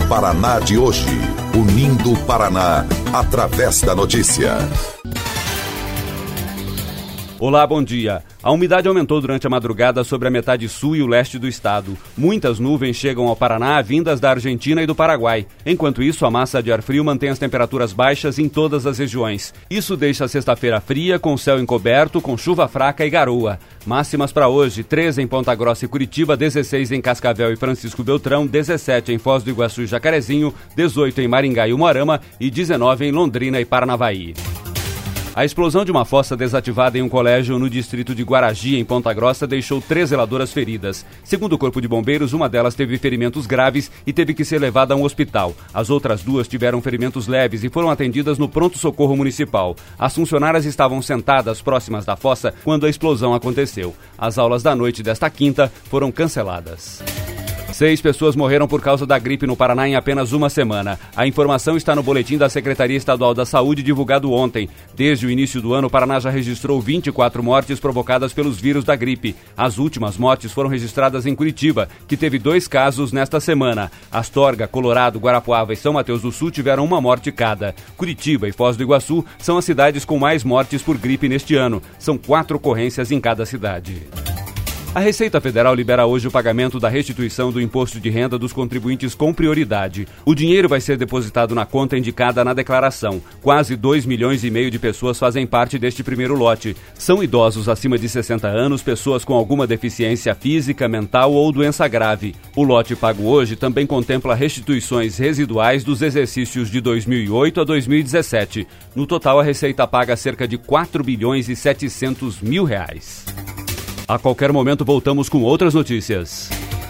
Paraná de hoje. Unindo o Paraná através da notícia. Olá, bom dia. A umidade aumentou durante a madrugada sobre a metade sul e o leste do estado. Muitas nuvens chegam ao Paraná vindas da Argentina e do Paraguai. Enquanto isso, a massa de ar frio mantém as temperaturas baixas em todas as regiões. Isso deixa a sexta-feira fria, com céu encoberto, com chuva fraca e garoa. Máximas para hoje: 13 em Ponta Grossa e Curitiba, 16 em Cascavel e Francisco Beltrão, 17 em Foz do Iguaçu e Jacarezinho, 18 em Maringá e Umuarama e 19 em Londrina e Paranavaí. A explosão de uma fossa desativada em um colégio no distrito de Guaragi, em Ponta Grossa, deixou 3 zeladoras feridas. Segundo o Corpo de Bombeiros, uma delas teve ferimentos graves e teve que ser levada a um hospital. As outras 2 tiveram ferimentos leves e foram atendidas no pronto-socorro municipal. As funcionárias estavam sentadas próximas da fossa quando a explosão aconteceu. As aulas da noite desta quinta foram canceladas. 6 pessoas morreram por causa da gripe no Paraná em apenas uma semana. A informação está no boletim da Secretaria Estadual da Saúde, divulgado ontem. Desde o início do ano, o Paraná já registrou 24 mortes provocadas pelos vírus da gripe. As últimas mortes foram registradas em Curitiba, que teve 2 casos nesta semana. Astorga, Colorado, Guarapuava e São Mateus do Sul tiveram uma morte cada. Curitiba e Foz do Iguaçu são as cidades com mais mortes por gripe neste ano. São 4 ocorrências em cada cidade. A Receita Federal libera hoje o pagamento da restituição do imposto de renda dos contribuintes com prioridade. O dinheiro vai ser depositado na conta indicada na declaração. Quase 2,5 milhões de pessoas fazem parte deste primeiro lote. São idosos acima de 60 anos, pessoas com alguma deficiência física, mental ou doença grave. O lote pago hoje também contempla restituições residuais dos exercícios de 2008 a 2017. No total, a Receita paga cerca de 4 bilhões e 700 mil reais. A qualquer momento voltamos com outras notícias.